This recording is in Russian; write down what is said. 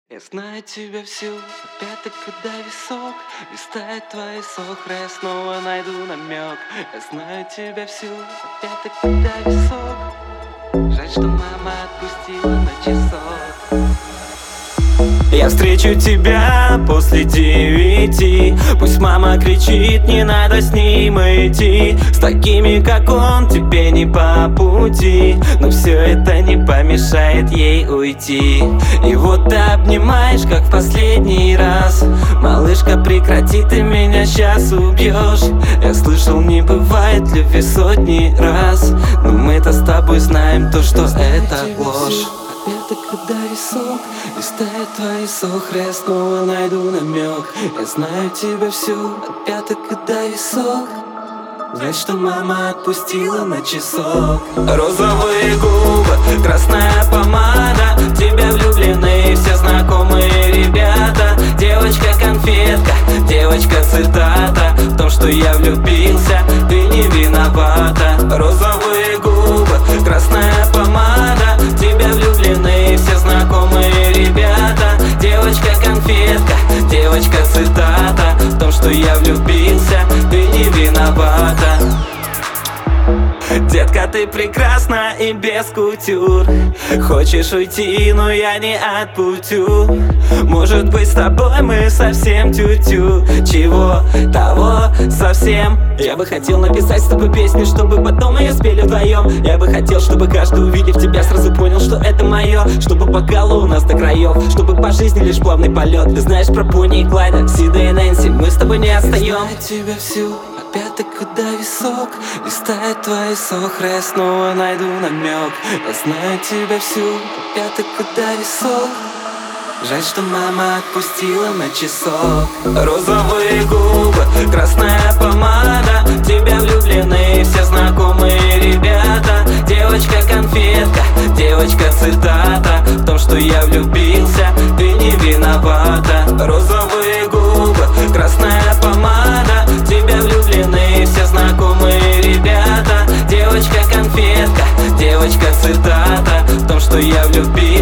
Я знаю тебя всю, от пяток до висок. Листает твои сохры, я снова найду намек. Я знаю тебя всю, от пяток до висок. Жаль, что мама отпустила на часок. Я встречу тебя после 9. Пусть мама кричит, не надо с ним идти. С такими, как он, тебе не по пути. Но все это не помешает ей уйти. И вот ты обнимаешь, как в последний раз. Малышка, прекрати, ты меня сейчас убьешь. Я слышал, не бывает любви сотни раз. Но мы-то с тобой знаем то, что это ложь. Пяток до висок, листает твои сохры, я снова найду намек. Я знаю тебя всю, от пяток до висок. Знать, что мама отпустила на часок. Розовые губы, красная помада. В тебя влюблены все знакомые ребята. Девочка-конфетка, девочка-цитата. В том, что я влюбился, ты не виновата. Розовые губы, красная помада. В тебя влюблены все знакомые ребята. Девочка-конфетка, девочка-цитата. В том, что я влюбился, ты не виновата. Детка, ты прекрасна и без кутюр. Хочешь уйти, но я не отпущу. Может быть, с тобой мы совсем тю-тю. Чего? Того совсем. Я бы хотел написать с тобой песню, чтобы потом ее спели вдвоем. Я бы хотел, чтобы каждый, увидев тебя, сразу понял, что это мое. Чтобы бокалы у нас до краев, чтобы по жизни лишь плавный полет. Ты знаешь про Бонни и Клайда, Сида и Нэнси, мы с тобой не отстаем. Я знаю тебя всю, от пяток до висок. Листает твои сохры, я снова найду намек. Я знаю тебя всю, от пяток до висок. Жаль, что мама отпустила на часок. Розовые губы, красная помада. В тебя влюблены все знакомые ребята. Девочка-конфетка, девочка-цитата. В том, что я влюбился, ты не виновата. Розовые губы, красная помада. В тебя влюблены все знакомые ребята. Девочка-конфетка, девочка-цитата. В том, что я влюбился,